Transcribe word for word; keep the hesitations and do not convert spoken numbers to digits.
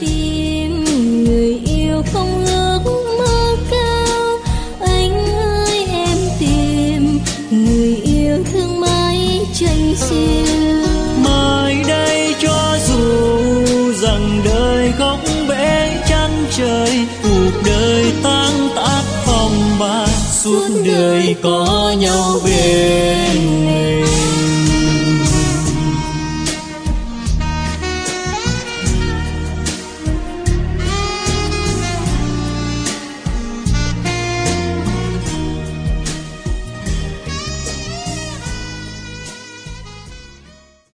tìm người yêu không ước mơ cao. Anh ơi em tìm người yêu thương mãi tranh xiêu. Mai đây cho dù rằng đời góc bể chân trời, cuộc đời tan tác phong ba, suốt đời có nhau bên người.